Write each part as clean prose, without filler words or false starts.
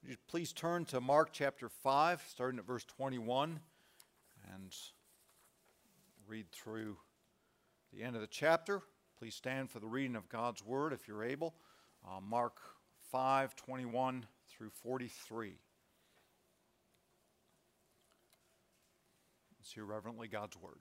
Would you please turn to Mark chapter 5, starting at verse 21, and read through the end of the chapter. Please stand for the reading of God's Word if you're able. Mark 5, 21 through 43. Let's hear reverently God's Word.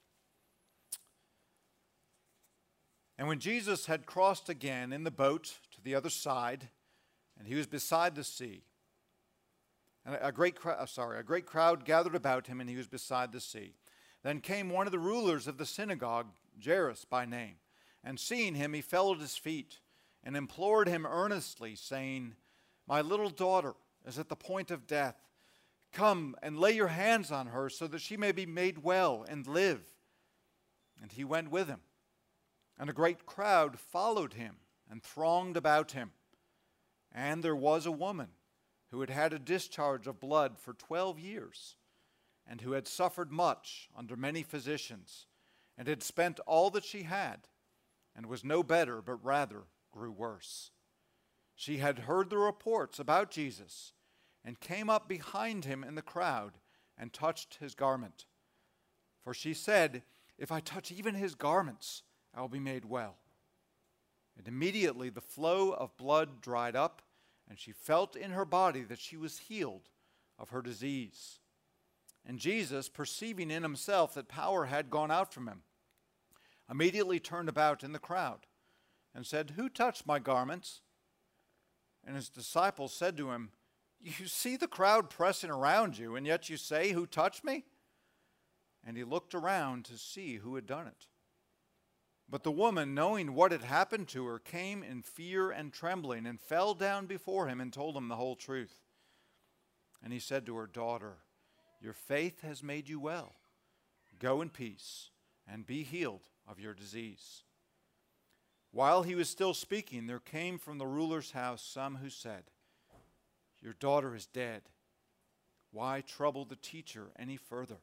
And when Jesus had crossed again in the boat to the other side, and he was beside the sea, and a great crowd gathered about him, and he was beside the sea. Then came one of the rulers of the synagogue, Jairus by name, and seeing him, he fell at his feet and implored him earnestly, saying, "My little daughter is at the point of death. Come and lay your hands on her, so that she may be made well and live." And he went with him. And a great crowd followed him and thronged about him. And there was a woman who had had a discharge of blood for 12 years, and who had suffered much under many physicians, and had spent all that she had, and was no better, but rather grew worse. She had heard the reports about Jesus, and came up behind him in the crowd, and touched his garment. For she said, "If I touch even his garments, I will be made well." And immediately the flow of blood dried up, and she felt in her body that she was healed of her disease. And Jesus, perceiving in himself that power had gone out from him, immediately turned about in the crowd, and said, "Who touched my garments?" And his disciples said to him, "You see the crowd pressing around you, and yet you say, 'Who touched me?'" And he looked around to see who had done it. But the woman, knowing what had happened to her, came in fear and trembling, and fell down before him and told him the whole truth. And he said to her, "Daughter, your faith has made you well. Go in peace and be healed of your disease." While he was still speaking, there came from the ruler's house some who said, "Your daughter is dead. Why trouble the teacher any further?"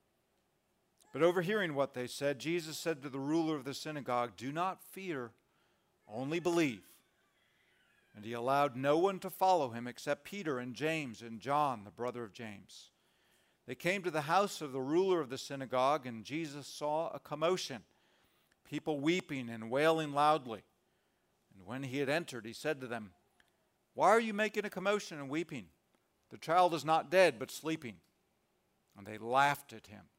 But overhearing what they said, Jesus said to the ruler of the synagogue, "Do not fear, only believe." And he allowed no one to follow him except Peter and James and John, the brother of James. They came to the house of the ruler of the synagogue, and Jesus saw a commotion, people weeping and wailing loudly. And when he had entered, he said to them, "Why are you making a commotion and weeping? The child is not dead, but sleeping." And they laughed at him.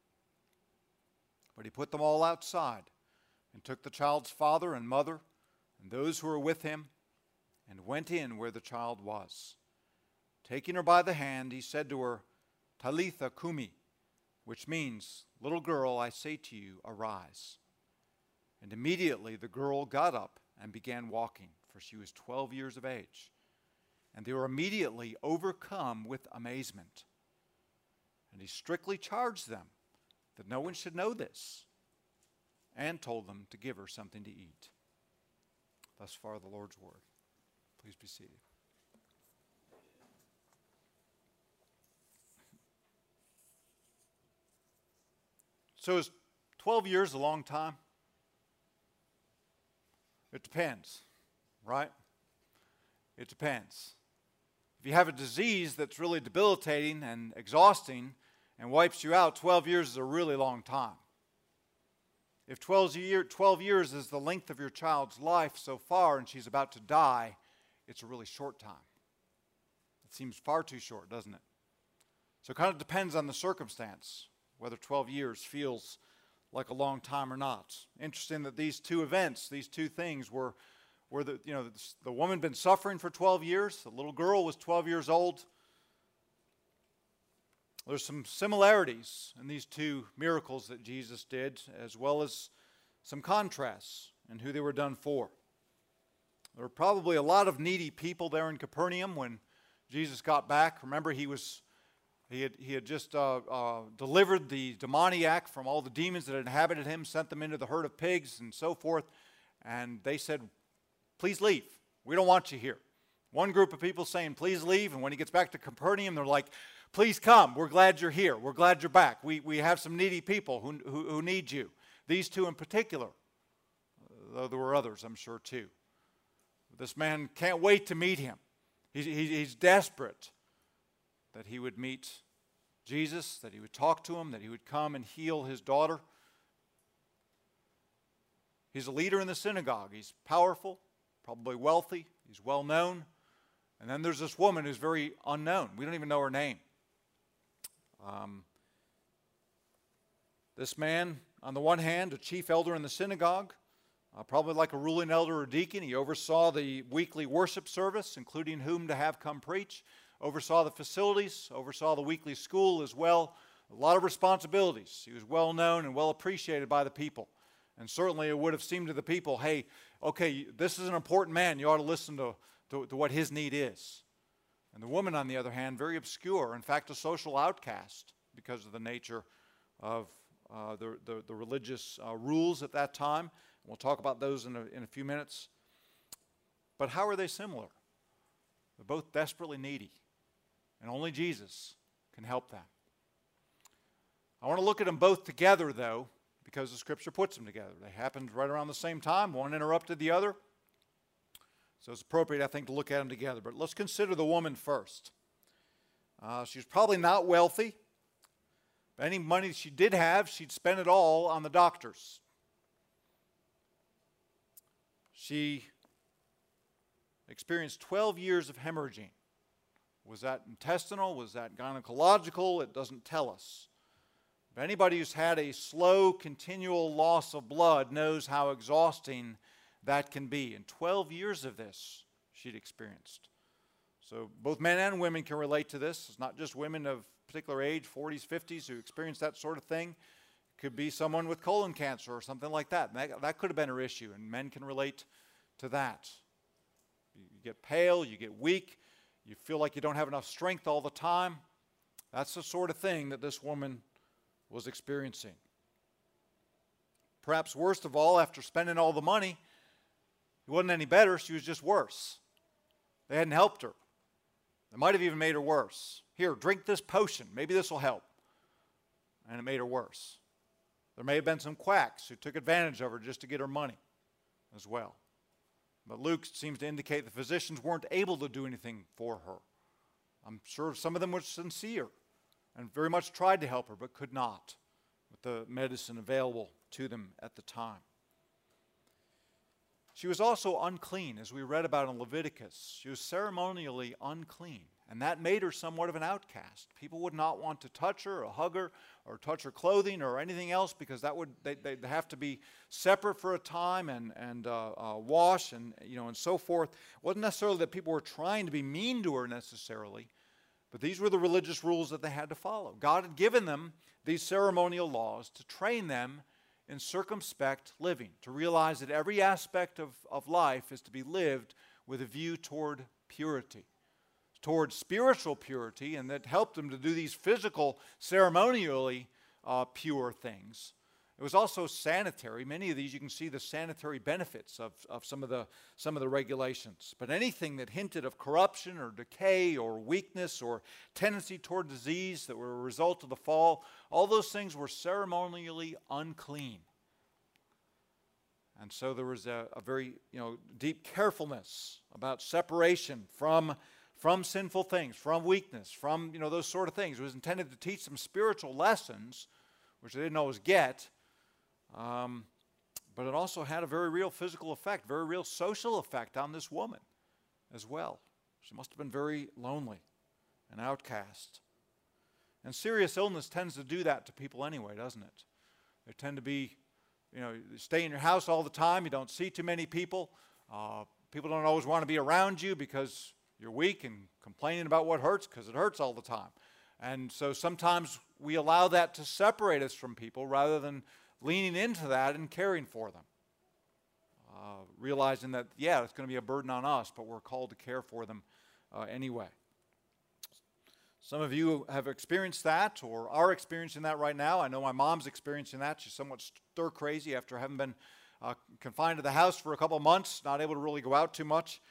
But he put them all outside, and took the child's father and mother, and those who were with him, and went in where the child was. Taking her by the hand, he said to her, "Talitha cumi," which means, "Little girl, I say to you, arise." And immediately the girl got up and began walking, for she was 12 years of age. And they were immediately overcome with amazement. And he strictly charged them that no one should know this, and told them to give her something to eat. Thus far the Lord's word. Please be seated. So is 12 years a long time? It depends, right? It depends. If you have a disease that's really debilitating and exhausting and wipes you out, 12 years is a really long time. If 12 years is the length of your child's life so far and she's about to die, it's a really short time. It seems far too short, doesn't it? So it kind of depends on the circumstance, whether 12 years feels like a long time or not. Interesting that these two events, these two things were the woman had been suffering for 12 years. The little girl was 12 years old. There's some similarities in these two miracles that Jesus did, as well as some contrasts in who they were done for. There were probably a lot of needy people there in Capernaum when Jesus got back. Remember, he had just delivered the demoniac from all the demons that inhabited him, sent them into the herd of pigs and so forth. And they said, "Please leave. We don't want you here." One group of people saying, "Please leave." And when he gets back to Capernaum, they're like, "Please come. We're glad you're here. We're glad you're back. We have some needy people who need you." These two in particular, though there were others, I'm sure, too. This man can't wait to meet him. He's desperate that he would meet Jesus, that he would talk to him, that he would come and heal his daughter. He's a leader in the synagogue. He's powerful, probably wealthy. He's well known. And then there's this woman who's very unknown. We don't even know her name. This man, on the one hand, a chief elder in the synagogue, probably like a ruling elder or deacon. He oversaw the weekly worship service, including whom to have come preach, oversaw the facilities, oversaw the weekly school as well. A lot of responsibilities. He was well known and well appreciated by the people. And certainly it would have seemed to the people, hey, okay, this is an important man. You ought to listen to what his need is. And the woman, on the other hand, very obscure, in fact, a social outcast because of the nature of the religious rules at that time. We'll talk about those in a few minutes. But how are they similar? They're both desperately needy, and only Jesus can help them. I want to look at them both together, though, because the Scripture puts them together. They happened right around the same time. One interrupted the other. So it's appropriate, I think, to look at them together. But let's consider the woman first. She's probably not wealthy. But any money she did have, she'd spend it all on the doctors. She experienced 12 years of hemorrhaging. Was that intestinal? Was that gynecological? It doesn't tell us. But anybody who's had a slow, continual loss of blood knows how exhausting that can be. And 12 years of this she'd experienced. So both men and women can relate to this. It's not just women of particular age, 40s, 50s, who experience that sort of thing. It could be someone with colon cancer or something like that. That could have been her issue, and men can relate to that. You get pale, you get weak, you feel like you don't have enough strength all the time. That's the sort of thing that this woman was experiencing. Perhaps worst of all, after spending all the money, it wasn't any better, she was just worse. They hadn't helped her. They might have even made her worse. Here, drink this potion. Maybe this will help. And it made her worse. There may have been some quacks who took advantage of her just to get her money as well. But Luke seems to indicate the physicians weren't able to do anything for her. I'm sure some of them were sincere and very much tried to help her, but could not with the medicine available to them at the time. She was also unclean, as we read about in Leviticus. She was ceremonially unclean, and that made her somewhat of an outcast. People would not want to touch her or hug her or touch her clothing or anything else, because they'd have to be separate for a time and wash and so forth. It wasn't necessarily that people were trying to be mean to her necessarily, but these were the religious rules that they had to follow. God had given them these ceremonial laws to train them in circumspect living, to realize that every aspect of life is to be lived with a view toward purity, toward spiritual purity, and that helped them to do these physical, ceremonially pure things. It was also sanitary. Many of these, you can see the sanitary benefits of some of the regulations. But anything that hinted of corruption or decay or weakness or tendency toward disease that were a result of the fall, all those things were ceremonially unclean. And so there was a very deep carefulness about separation from sinful things, from weakness, from those sort of things. It was intended to teach some spiritual lessons, which they didn't always get. But it also had a very real physical effect, very real social effect on this woman as well. She must have been very lonely and outcast. And serious illness tends to do that to people anyway, doesn't it? They tend to be, you stay in your house all the time, you don't see too many people. People don't always want to be around you because you're weak and complaining about what hurts because it hurts all the time. And so sometimes we allow that to separate us from people rather than leaning into that and caring for them. Realizing that, it's going to be a burden on us, but we're called to care for them anyway. Some of you have experienced that or are experiencing that right now. I know my mom's experiencing that. She's somewhat stir crazy after having been confined to the house for a couple of months, not able to really go out too much.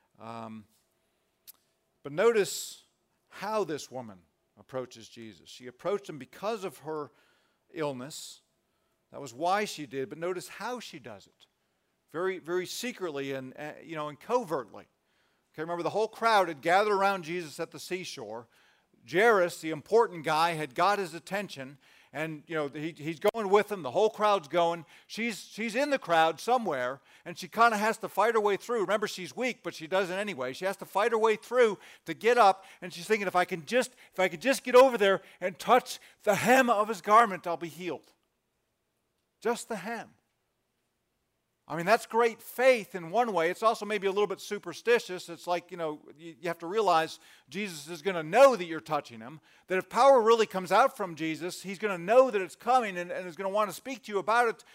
But notice how this woman approaches Jesus. She approached him because of her illness. That was why she did, but notice how she does it. Very, very secretly and covertly. Okay, remember, the whole crowd had gathered around Jesus at the seashore. Jairus, the important guy, had got his attention, and he's going with him. The whole crowd's going. She's in the crowd somewhere, and she kind of has to fight her way through. Remember, she's weak, but she does it anyway. She has to fight her way through to get up, and she's thinking, if I could just get over there and touch the hem of his garment, I'll be healed. Just the hem. I mean, that's great faith in one way. It's also maybe a little bit superstitious. It's like, you have to realize Jesus is going to know that you're touching him, that if power really comes out from Jesus, he's going to know that it's coming and is going to want to speak to you about it.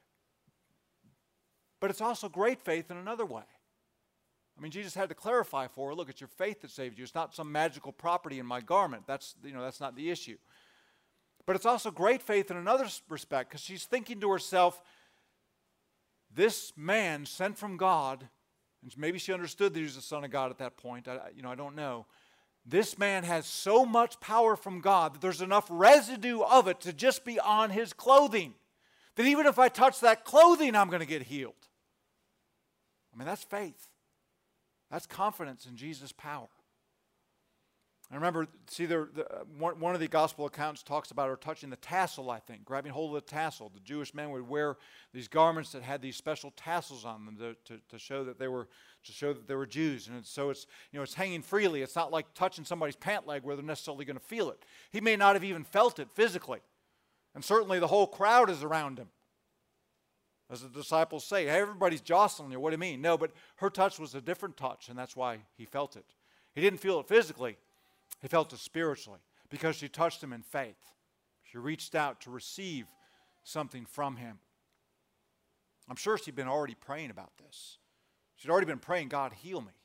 But it's also great faith in another way. I mean, Jesus had to clarify for her, look, it's your faith that saved you. It's not some magical property in my garment. That's not the issue. But it's also great faith in another respect, because she's thinking to herself, this man sent from God, and maybe she understood that he was the Son of God at that point. I don't know. This man has so much power from God that there's enough residue of it to just be on his clothing. That even if I touch that clothing, I'm going to get healed. I mean, that's faith. That's confidence in Jesus' power. I remember, one of the gospel accounts talks about her touching the tassel, I think, grabbing hold of the tassel. The Jewish men would wear these garments that had these special tassels on them to show that they were Jews. And so it's hanging freely. It's not like touching somebody's pant leg where they're necessarily going to feel it. He may not have even felt it physically. And certainly the whole crowd is around him. As the disciples say, hey, everybody's jostling you. What do you mean? No, but her touch was a different touch, and that's why he felt it. He didn't feel it physically. He felt it spiritually because she touched him in faith. She reached out to receive something from him. I'm sure she'd been already praying about this. She'd already been praying, God, heal me.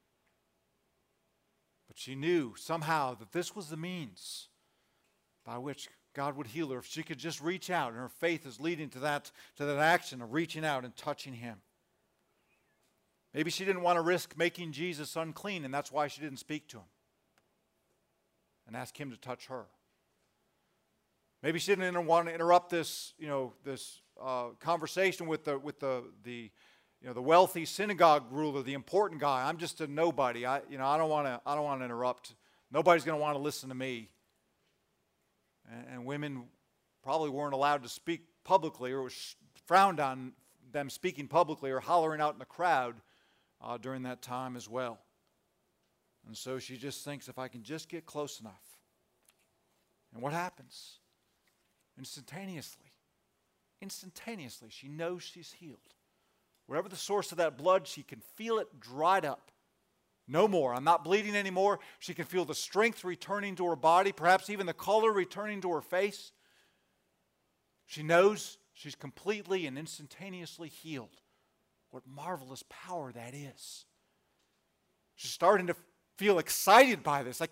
But she knew somehow that this was the means by which God would heal her. If she could just reach out, and her faith is leading to that action of reaching out and touching him. Maybe she didn't want to risk making Jesus unclean, and that's why she didn't speak to him and ask him to touch her. Maybe she didn't want to interrupt this conversation with the wealthy synagogue ruler, the important guy. I'm just a nobody. I don't want to interrupt. Nobody's going to want to listen to me. And women probably weren't allowed to speak publicly, or it was frowned on them speaking publicly or hollering out in the crowd during that time as well. And so she just thinks, if I can just get close enough. And what happens? Instantaneously, she knows she's healed. Whatever the source of that blood, she can feel it dried up. No more. I'm not bleeding anymore. She can feel the strength returning to her body, perhaps even the color returning to her face. She knows she's completely and instantaneously healed. What marvelous power that is. She's starting to feel excited by this.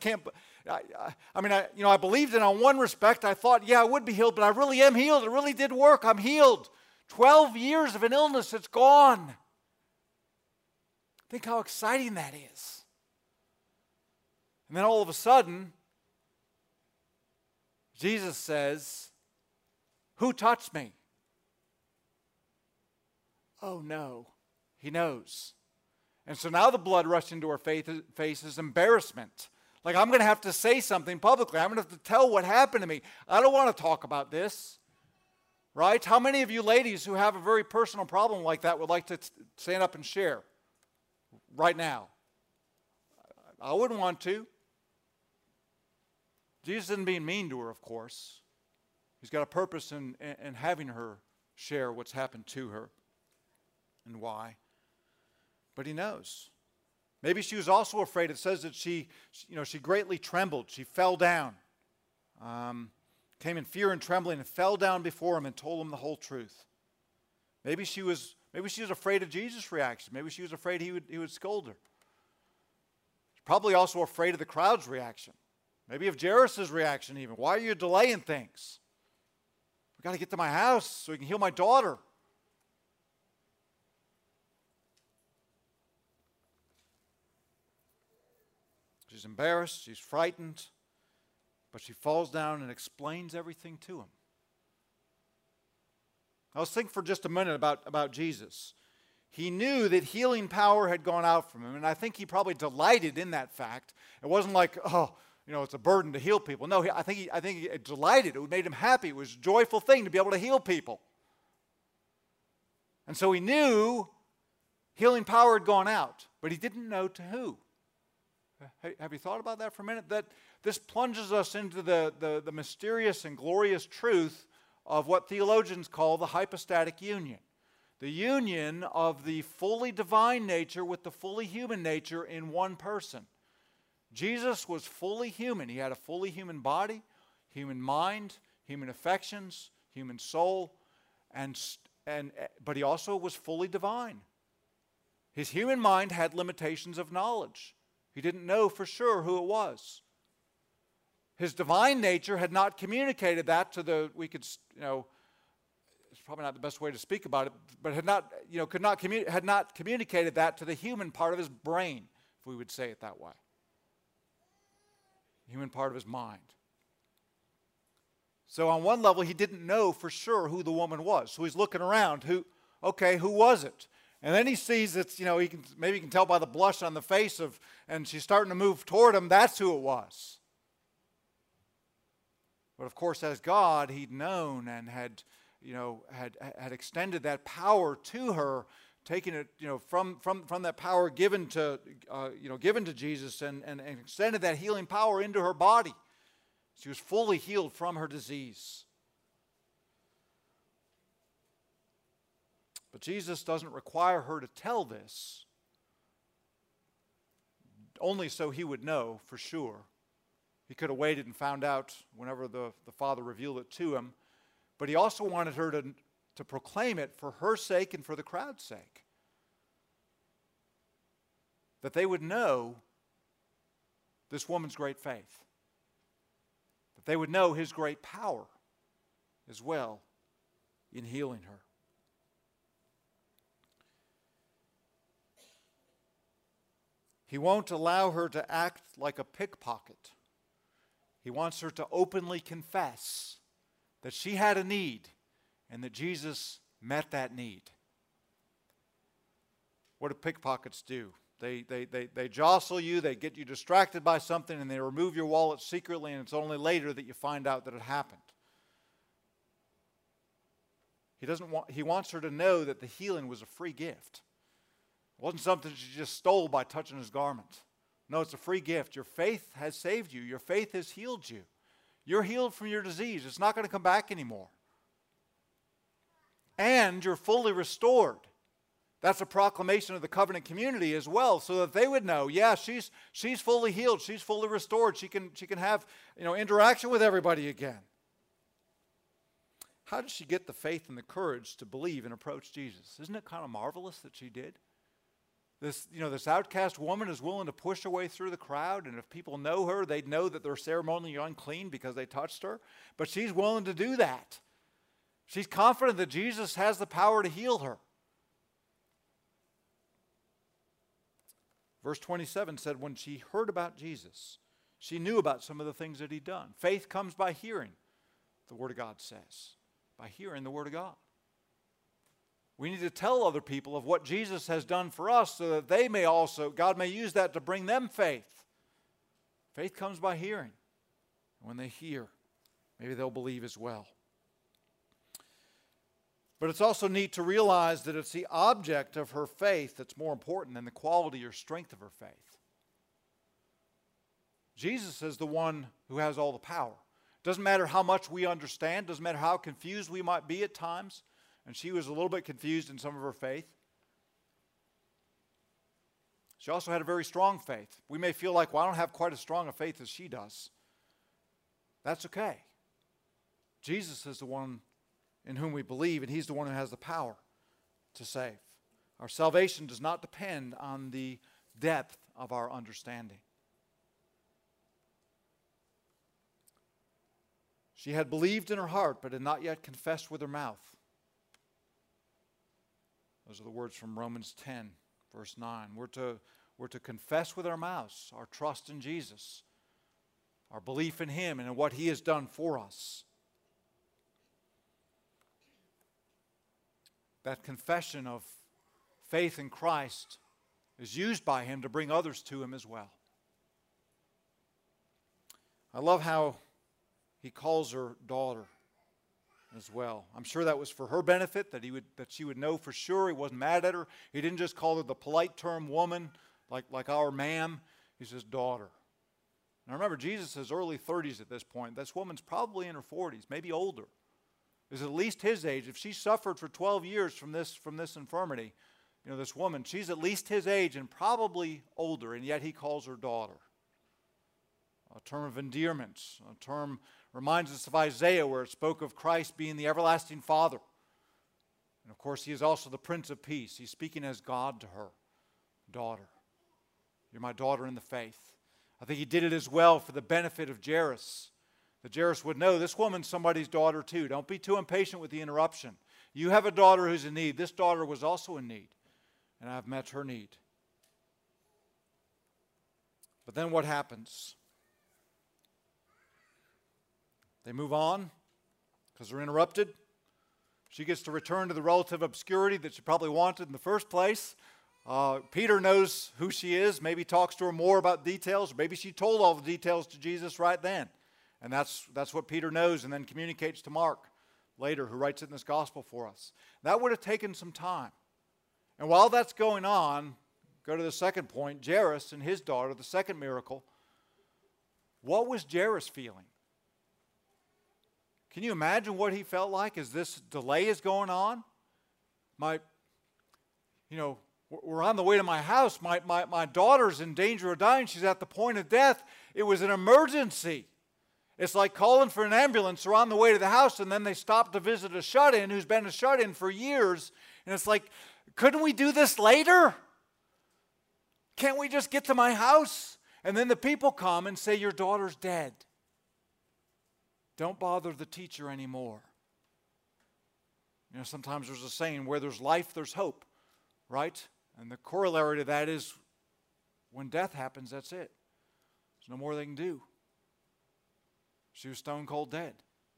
I believed it on one respect. I thought, I would be healed, but I really am healed. It really did work. I'm healed. 12 years of an illness, it's gone. Think how exciting that is. And then all of a sudden, Jesus says, who touched me? Oh no, he knows. And so now the blood rushed into her face is embarrassment. Like, I'm going to have to say something publicly. I'm going to have to tell what happened to me. I don't want to talk about this. Right? How many of you ladies who have a very personal problem like that would like to stand up and share right now? I wouldn't want to. Jesus isn't being mean to her, of course. He's got a purpose in having her share what's happened to her and why. But he knows. Maybe she was also afraid. It says that she greatly trembled. She fell down. Came in fear and trembling and fell down before him and told him the whole truth. Maybe she was afraid of Jesus' reaction. Maybe she was afraid he would scold her. She's probably also afraid of the crowd's reaction. Maybe of Jairus' reaction even. Why are you delaying things? We've got to get to my house so we can heal my daughter. She's embarrassed, she's frightened, but she falls down and explains everything to him. Now let's think for just a minute about Jesus. he knew that healing power had gone out from him, and I think he probably delighted in that fact. It wasn't like, oh, it's a burden to heal people. No, I think he delighted. It made him happy. It was a joyful thing to be able to heal people. And so he knew healing power had gone out, but he didn't know to who. Have you thought about that for a minute? That this plunges us into the mysterious and glorious truth of what theologians call the hypostatic union. The union of the fully divine nature with the fully human nature in one person. Jesus was fully human. He had a fully human body, human mind, human affections, human soul, but he also was fully divine. His human mind had limitations of knowledge. He didn't know for sure who it was. His divine nature had not communicated that to it's probably not the best way to speak about it, but had not communicated that to the human part of his brain, if we would say it that way. Human part of his mind. So on one level, he didn't know for sure who the woman was. So he's looking around. Who was it? And then he sees it's, he can tell by the blush on the face and she's starting to move toward him. That's who it was. But of course, as God, he'd known and had extended that power to her, taking it, from that power given to Jesus and extended that healing power into her body. She was fully healed from her disease. But Jesus doesn't require her to tell this, only so he would know for sure. He could have waited and found out whenever the Father revealed it to him. But he also wanted her to proclaim it for her sake and for the crowd's sake. That they would know this woman's great faith. That they would know his great power as well in healing her. He won't allow her to act like a pickpocket. He wants her to openly confess that she had a need and that Jesus met that need. What do pickpockets do? They jostle you, they get you distracted by something, and they remove your wallet secretly, and it's only later that you find out that it happened. He wants her to know that the healing was a free gift. It wasn't something she just stole by touching his garment. No, it's a free gift. Your faith has saved you. Your faith has healed you. You're healed from your disease. It's not going to come back anymore. And you're fully restored. That's a proclamation of the covenant community as well, so that they would know, yeah, she's fully healed. She's fully restored. She can have, interaction with everybody again. How did she get the faith and the courage to believe and approach Jesus? Isn't it kind of marvelous that she did? This outcast woman is willing to push her way through the crowd, and if people know her, they'd know that they're ceremonially unclean because they touched her. But she's willing to do that. She's confident that Jesus has the power to heal her. Verse 27 said, when she heard about Jesus, she knew about some of the things that he'd done. Faith comes by hearing, the Word of God says. By hearing the Word of God. We need to tell other people of what Jesus has done for us so that they may also, God may use that to bring them faith. Faith comes by hearing. And when they hear, maybe they'll believe as well. But it's also neat to realize that it's the object of her faith that's more important than the quality or strength of her faith. Jesus is the one who has all the power. Doesn't matter how much we understand, doesn't matter how confused we might be at times. And she was a little bit confused in some of her faith. She also had a very strong faith. We may feel like, well, I don't have quite as strong a faith as she does. That's okay. Jesus is the one in whom we believe, and he's the one who has the power to save. Our salvation does not depend on the depth of our understanding. She had believed in her heart, but had not yet confessed with her mouth. Those are the words from Romans 10, verse 9. We're to confess with our mouths our trust in Jesus, our belief in him and in what he has done for us. That confession of faith in Christ is used by him to bring others to him as well. I love how he calls her daughter as well. I'm sure that was for her benefit, that she would know for sure he wasn't mad at her. He didn't just call her the polite term woman, like our ma'am. He says daughter. Now remember, Jesus is early 30s at this point. This woman's probably in her 40s, maybe older. Is at least his age. If she suffered for 12 years from this infirmity, this woman, she's at least his age and probably older, and yet he calls her daughter. A term of endearment. A term reminds us of Isaiah, where it spoke of Christ being the everlasting Father. And of course, he is also the Prince of Peace. He's speaking as God to her. Daughter, you're my daughter in the faith. I think he did it as well for the benefit of Jairus. That Jairus would know this woman's somebody's daughter too. Don't be too impatient with the interruption. You have a daughter who's in need. This daughter was also in need, and I've met her need. But then what happens? They move on because they're interrupted. She gets to return to the relative obscurity that she probably wanted in the first place. Peter knows who she is, maybe talks to her more about details. Maybe she told all the details to Jesus right then. And that's what Peter knows and then communicates to Mark later, who writes it in this gospel for us. That would have taken some time. And while that's going on, go to the second point, Jairus and his daughter, the second miracle. What was Jairus feeling? Can you imagine what he felt like as this delay is going on? We're on the way to my house. My daughter's in danger of dying. She's at the point of death. It was an emergency. It's like calling for an ambulance. They're on the way to the house, and then they stop to visit a shut-in who's been a shut-in for years. And it's like, couldn't we do this later? Can't we just get to my house? And then the people come and say, your daughter's dead. Don't bother the teacher anymore. Sometimes there's a saying, where there's life, there's hope, right? And the corollary to that is, when death happens, that's it. There's no more they can do. She was stone cold dead.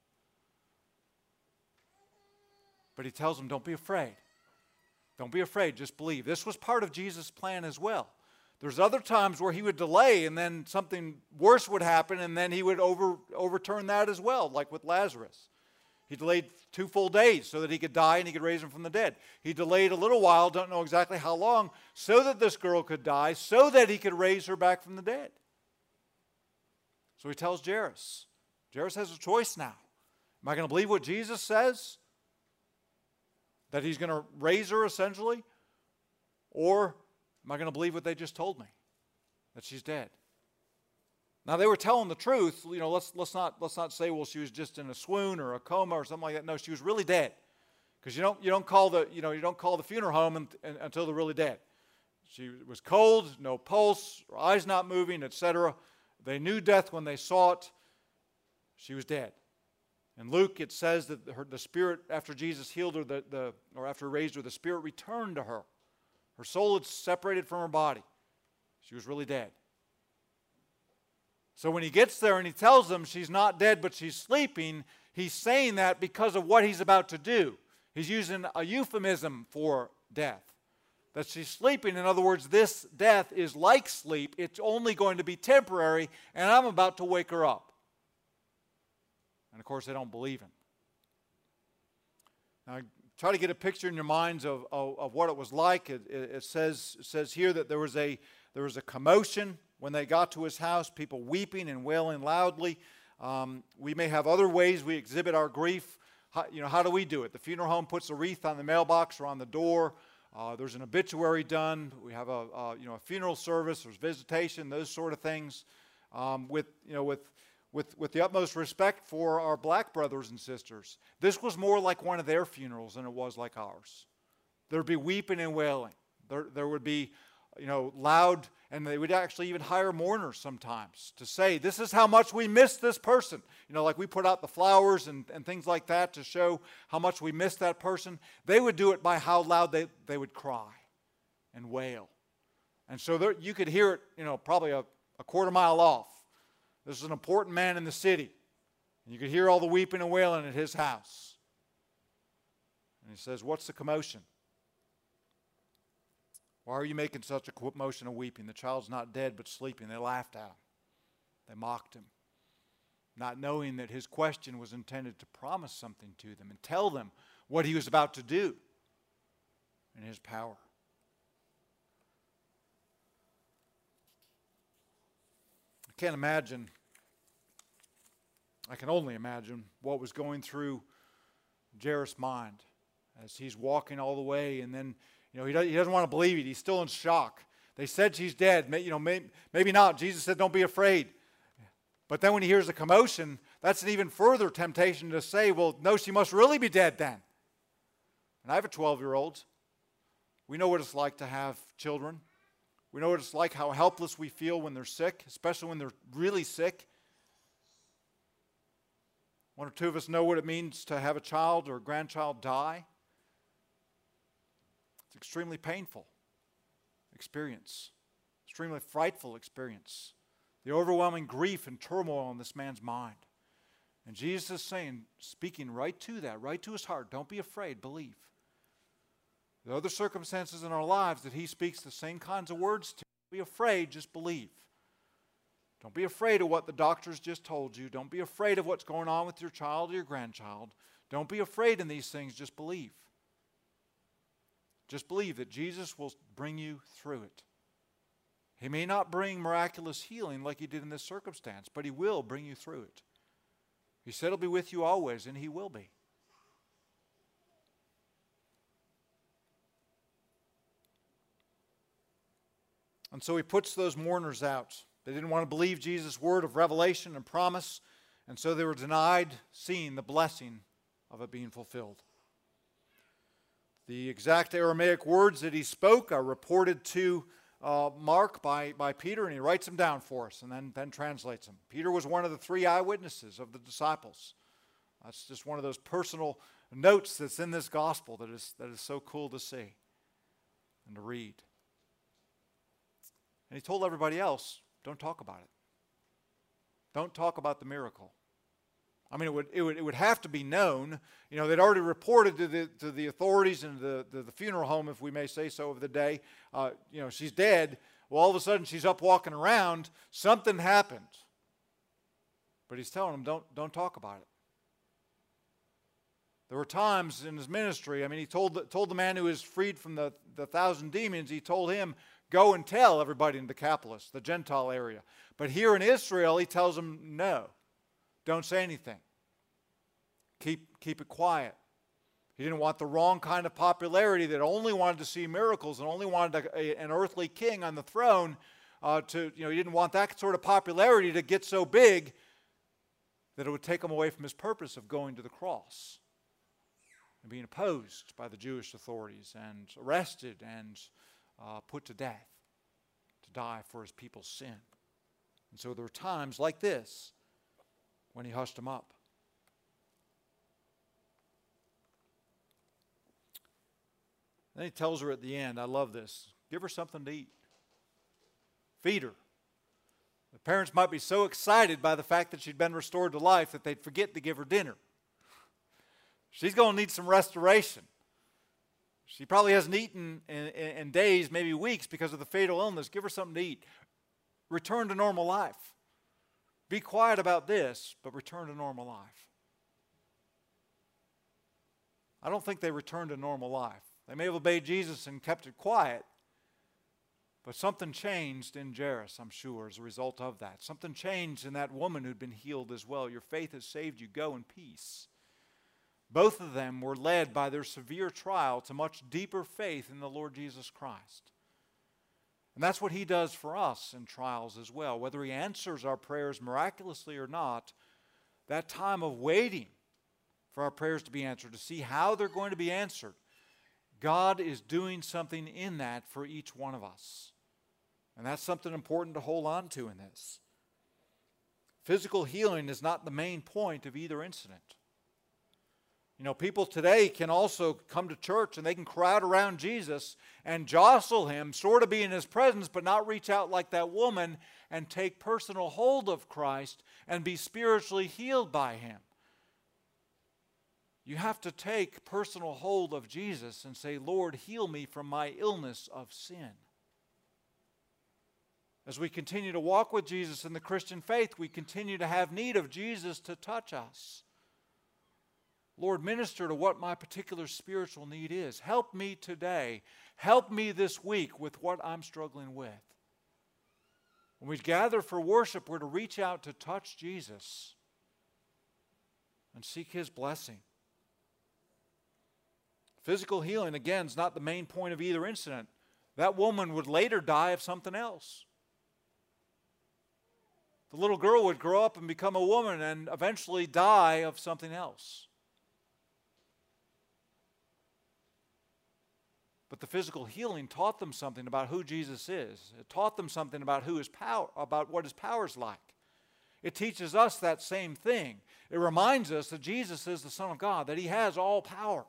But he tells them, don't be afraid. Don't be afraid, just believe. This was part of Jesus' plan as well. There's other times where he would delay and then something worse would happen and then he would overturn that as well, like with Lazarus. He delayed 2 full days so that he could die and he could raise him from the dead. He delayed a little while, don't know exactly how long, so that this girl could die, so that he could raise her back from the dead. So he tells Jairus. Jairus has a choice now. Am I going to believe what Jesus says? That he's going to raise her essentially? Or am I going to believe what they just told me? That she's dead. Now they were telling the truth. Let's not say, well, she was just in a swoon or a coma or something like that. No, she was really dead. Because you don't call the funeral home until they're really dead. She was cold, no pulse, her eyes not moving, etc. They knew death when they saw it. She was dead. In Luke, it says that the spirit, after Jesus healed her, or after he raised her, the spirit returned to her. Her soul had separated from her body. She was really dead. So when he gets there and he tells them she's not dead but she's sleeping, he's saying that because of what he's about to do. He's using a euphemism for death. That she's sleeping. In other words, this death is like sleep. It's only going to be temporary, and I'm about to wake her up. And of course, they don't believe him. Now, try to get a picture in your minds of what it was like. It says here that there was a commotion when they got to his house, people weeping and wailing loudly. We may have other ways we exhibit our grief. How do we do it? The funeral home puts a wreath on the mailbox or on the door. There's an obituary done. We have a funeral service. There's visitation, those sort of things. With the utmost respect for our black brothers and sisters, this was more like one of their funerals than it was like ours. There'd be weeping and wailing. There would be, loud, and they would actually even hire mourners sometimes to say, this is how much we miss this person. Like we put out the flowers and things like that to show how much we miss that person. They would do it by how loud they would cry and wail. And so you could hear it, probably a quarter mile off. This is an important man in the city. And you could hear all the weeping and wailing at his house. And he says, what's the commotion? Why are you making such a commotion of weeping? The child's not dead but sleeping. They laughed at him. They mocked him, not knowing that his question was intended to promise something to them and tell them what he was about to do in his power. I can only imagine what was going through Jairus' mind as he's walking all the way, and then he doesn't want to believe it. He's still in shock. They said she's dead. Maybe not. Jesus said, don't be afraid. But then when he hears the commotion, that's an even further temptation to say, well, no, she must really be dead then. And I have a 12-year-old. We know what it's like to have children. We know what it's like, how helpless we feel when they're sick, especially when they're really sick. One or two of us know what it means to have a child or a grandchild die. It's extremely painful experience, extremely frightful experience. The overwhelming grief and turmoil in this man's mind. And Jesus is saying, speaking right to that, right to his heart, don't be afraid, believe. There are other circumstances in our lives that he speaks the same kinds of words to. Don't be afraid, just believe. Don't be afraid of what the doctors just told you. Don't be afraid of what's going on with your child or your grandchild. Don't be afraid in these things, just believe. Just believe that Jesus will bring you through it. He may not bring miraculous healing like he did in this circumstance, but he will bring you through it. He said he'll be with you always, and he will be. And so he puts those mourners out. They didn't want to believe Jesus' word of revelation and promise, and so they were denied seeing the blessing of it being fulfilled. The exact Aramaic words that he spoke are reported to Mark by Peter, and he writes them down for us and then translates them. Peter was one of the 3 eyewitnesses of the disciples. That's just one of those personal notes that's in this gospel that is so cool to see and to read. And he told everybody else, don't talk about it. Don't talk about the miracle. I mean, it would have to be known. They'd already reported to the authorities and the funeral home, if we may say so, of the day. She's dead. Well, all of a sudden she's up walking around. Something happened. But he's telling them, don't talk about it. There were times in his ministry. I mean, he told the man who was freed from the 1,000 demons. He told him, go and tell everybody in Decapolis, the Gentile area. But here in Israel, he tells them, no. Don't say anything. Keep it quiet. He didn't want the wrong kind of popularity that only wanted to see miracles and only wanted an earthly king on the throne. He didn't want that sort of popularity to get so big that it would take him away from his purpose of going to the cross and being opposed by the Jewish authorities and arrested and put to death to die for his people's sin. And so there were times like this when he hushed them up. Then he tells her at the end, I love this, give her something to eat. Feed her. The parents might be so excited by the fact that she'd been restored to life that they'd forget to give her dinner. She's going to need some restoration. She probably hasn't eaten in days, maybe weeks, because of the fatal illness. Give her something to eat. Return to normal life. Be quiet about this, but return to normal life. I don't think they returned to normal life. They may have obeyed Jesus and kept it quiet, but something changed in Jairus, I'm sure, as a result of that. Something changed in that woman who'd been healed as well. Your faith has saved you. Go in peace. Both of them were led by their severe trial to much deeper faith in the Lord Jesus Christ. And that's what he does for us in trials as well. Whether he answers our prayers miraculously or not, that time of waiting for our prayers to be answered, to see how they're going to be answered, God is doing something in that for each one of us. And that's something important to hold on to in this. Physical healing is not the main point of either incident. People today can also come to church and they can crowd around Jesus and jostle him, sort of be in his presence, but not reach out like that woman and take personal hold of Christ and be spiritually healed by him. You have to take personal hold of Jesus and say, Lord, heal me from my illness of sin. As we continue to walk with Jesus in the Christian faith, we continue to have need of Jesus to touch us. Lord, minister to what my particular spiritual need is. Help me today. Help me this week with what I'm struggling with. When we gather for worship, we're to reach out to touch Jesus and seek His blessing. Physical healing, again, is not the main point of either incident. That woman would later die of something else. The little girl would grow up and become a woman and eventually die of something else. But the physical healing taught them something about who Jesus is. It taught them something about about what His power is like. It teaches us that same thing. It reminds us that Jesus is the Son of God, that He has all power.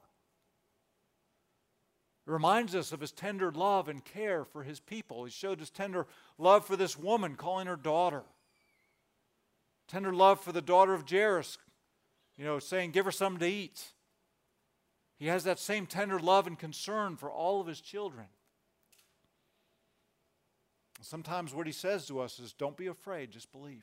It reminds us of His tender love and care for His people. He showed His tender love for this woman, calling her daughter. Tender love for the daughter of Jairus, saying, give her something to eat. He has that same tender love and concern for all of His children. Sometimes what He says to us is, don't be afraid, just believe.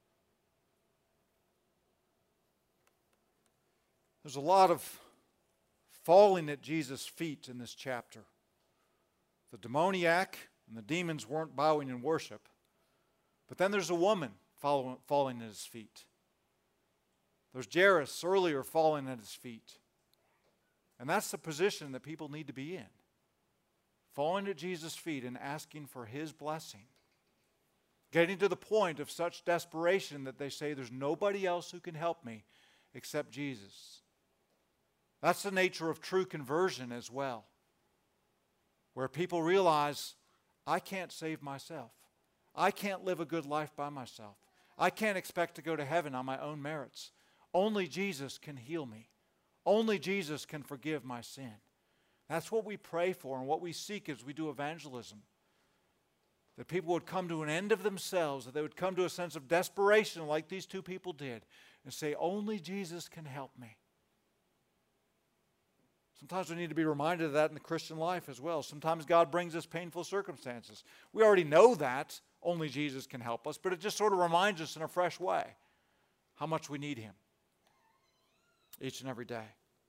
There's a lot of falling at Jesus' feet in this chapter. The demoniac and the demons weren't bowing in worship. But then there's a woman falling at His feet. There's Jairus earlier falling at His feet. And that's the position that people need to be in. Falling at Jesus' feet and asking for His blessing. Getting to the point of such desperation that they say, there's nobody else who can help me except Jesus. That's the nature of true conversion as well. Where people realize, I can't save myself. I can't live a good life by myself. I can't expect to go to heaven on my own merits. Only Jesus can heal me. Only Jesus can forgive my sin. That's what we pray for and what we seek as we do evangelism. That people would come to an end of themselves, that they would come to a sense of desperation like these two people did and say, only Jesus can help me. Sometimes we need to be reminded of that in the Christian life as well. Sometimes God brings us painful circumstances. We already know that only Jesus can help us, but it just sort of reminds us in a fresh way how much we need Him each and every day.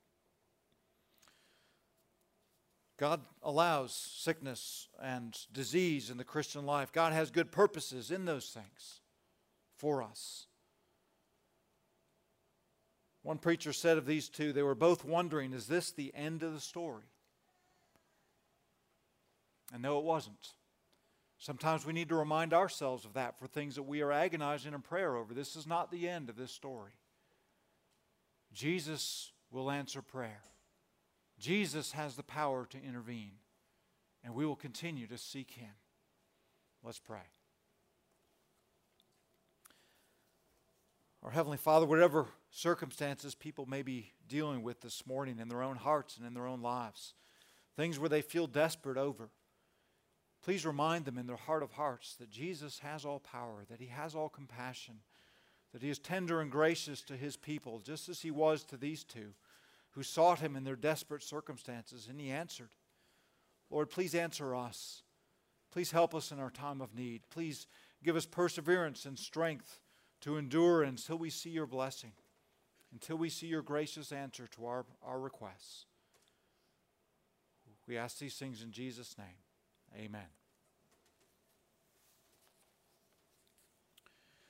God allows sickness and disease in the Christian life. God has good purposes in those things for us. One preacher said of these two, they were both wondering, is this the end of the story? And no, it wasn't. Sometimes we need to remind ourselves of that for things that we are agonizing in prayer over. This is not the end of this story. Jesus will answer prayer. Jesus has the power to intervene, and we will continue to seek Him. Let's pray. Our Heavenly Father, whatever circumstances people may be dealing with this morning in their own hearts and in their own lives, things where they feel desperate over, please remind them in their heart of hearts that Jesus has all power, that He has all compassion, that He is tender and gracious to His people, just as He was to these two who sought Him in their desperate circumstances, and He answered. Lord, please answer us. Please help us in our time of need. Please give us perseverance and strength to endure until we see Your blessing, until we see Your gracious answer to our requests. We ask these things in Jesus' name. Amen.